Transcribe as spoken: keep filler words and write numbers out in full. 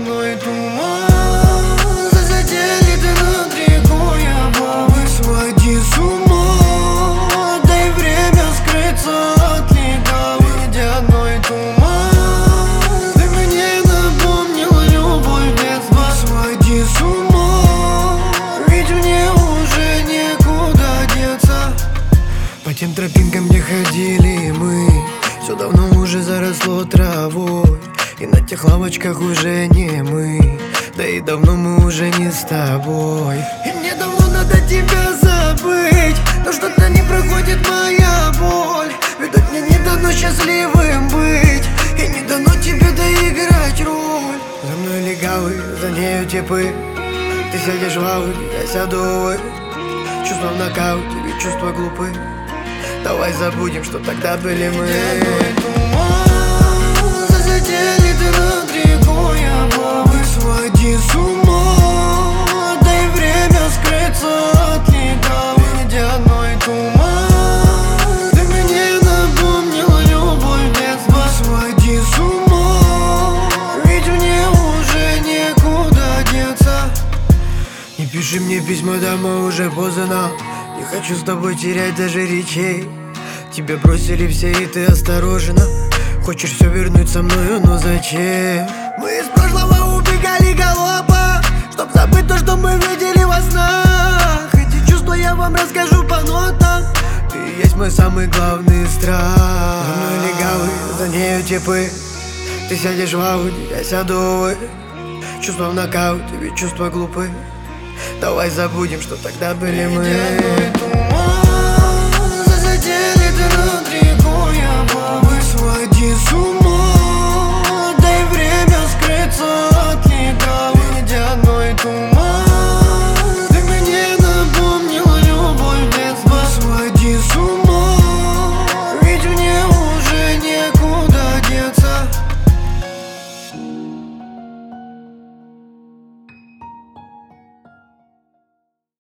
ледяной туман. За сателлиты над рекой облавы своди с ума. Дай время скрыться от легавых. Ледяной туман, ты мне напомнил любовь детства. Своди с ума, ведь мне уже некуда деться. По тем тропинкам, где ходили мы, все давно уже заросло травой. И на тех лавочках уже не мы, да и давно мы уже не с тобой. И мне давно надо тебя забыть, но что-то не проходит моя боль. Видать, мне не дано счастливым быть, и не дано тебе доиграть роль. За мной легавы, за нею типы. Ты сядешь в ауди, я сяду, увы. Чувства в нокауте, ведь чувства глупы. Давай забудем, что тогда были мы. Ледяной туман, за сателлиты над рекой облавы своди с ума. Дай время скрыться от легавых. Ледяной туман, ты мне напомнил любовь детства. Своди с ума, ведь мне уже некуда деться. Не пиши мне письма домой, уже поздно. Не хочу с тобой терять даже речей. Тебя бросили все, и ты осторожна. Хочешь все вернуть со мною, но зачем? Мы из прошлого убегали галопа, чтоб забыть то, что мы видели во снах. Эти чувства я вам расскажу по нотам. Ты есть мой самый главный страх. За мной легавы, за нею типы. Ты сядешь в ауди, я сяду, увы. Чувства в нокауте, ведь чувства глупы. Давай забудем, что тогда были мы.